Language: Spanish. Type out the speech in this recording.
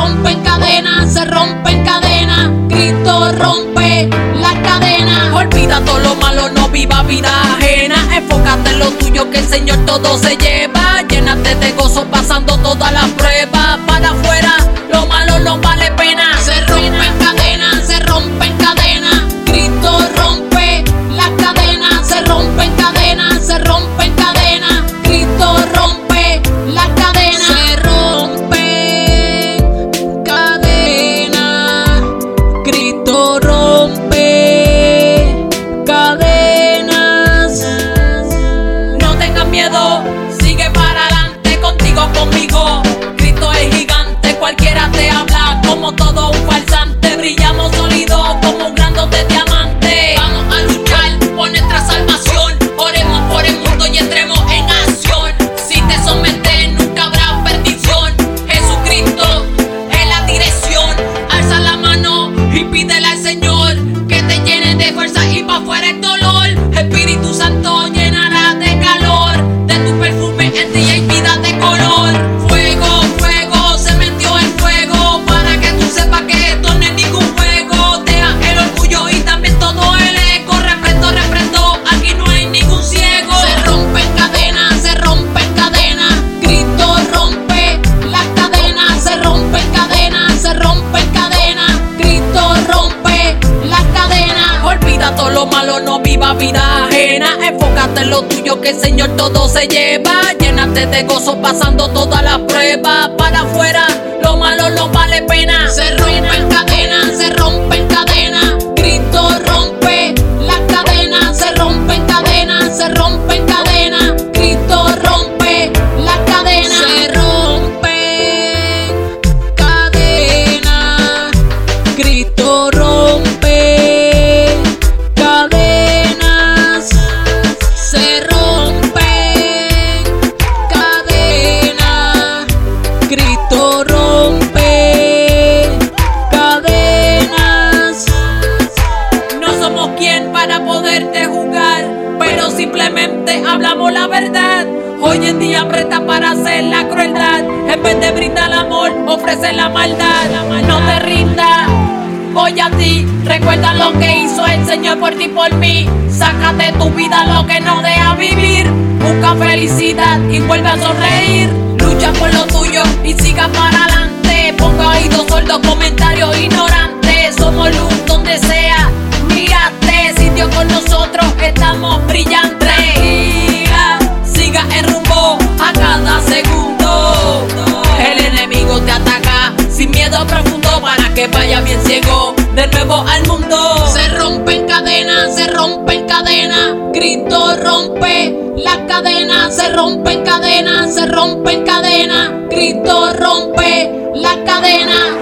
rompen cadenas, se rompen cadenas. Cristo rompe las cadenas. Olvida todo lo malo, no viva vida ajena. Enfócate en lo tuyo, que el Señor todo se lleva. Llénate de gozo pasando todas las pruebas. Para afuera, lo malo no vale pena. Se rompen cadenas, se rompen cadenas. Cristo rompe las cadenas, se rompen cadenas, se rompen cadenas. Cristo rompe las cadenas. Se rompen cadenas. Cristo rompe cadenas. No tengas miedo, sigue para adelante, contigo, conmigo. Cristo es gigante, cualquiera te habla como todo un farsante. Brillamos sólidos como un grano de diamante. Vamos a luchar por nuestra salvación. Oremos por el mundo y entremos en acción. Si te sometes nunca habrá perdición. Jesucristo es la dirección. Alza la mano y pídele al Señor que te llene de fuerza y pa' fuera el dolor. Espíritu Santo llenará de calor. De tu perfume en ti hay vida de color. Fuego, fuego, se metió el fuego. Para que tú sepas que esto no es ningún juego. Deja el orgullo y también todo el ego. Reprendo, reprendo, aquí no hay ningún ciego. Se rompen cadenas, se rompen cadenas. Cristo rompe las cadenas. Se rompen cadenas, se rompen cadenas. Cristo rompe las cadenas. Olvida todo lo malo, no viva vida ajena. Enfócate en lo tuyo, que el Señor todo se lleva. Llénate de gozo pasando todas las pruebas. Para afuera, lo malo no vale pena. Se rompen cadenas, se rompen cadenas. Cristo rompe las cadenas. Se rompen cadenas, se rompen cadenas. Cristo rompe las cadenas. Se rompen cadenas. Cristo rompe cadenas. Se rompen cadenas. Cristo rompe cadenas. No somos quien para poderte juzgar, pero simplemente hablamos la verdad. Hoy en día presta para hacer la crueldad. En vez de brindar amor, ofrece la maldad. No te rindas, voy a ti. Recuerda lo que hizo el Señor por ti, por mí. Saca de tu vida lo que no deja vivir. Busca felicidad y vuelve a sonreír. Lucha por lo tuyo y siga para adelante. Ponga oídos sordos, comentarios ignorantes. Somos luz donde sea. Mírate, si Dios con nosotros estamos brillantes. Siga el rumbo a cada segundo. El enemigo te ataca sin miedo profundo, para que vaya bien ciego de nuevo al mundo. Se rompen cadenas, se rompen cadenas. Cristo rompe las cadenas. Se rompen cadenas, se rompen cadenas. Cristo rompe las cadenas.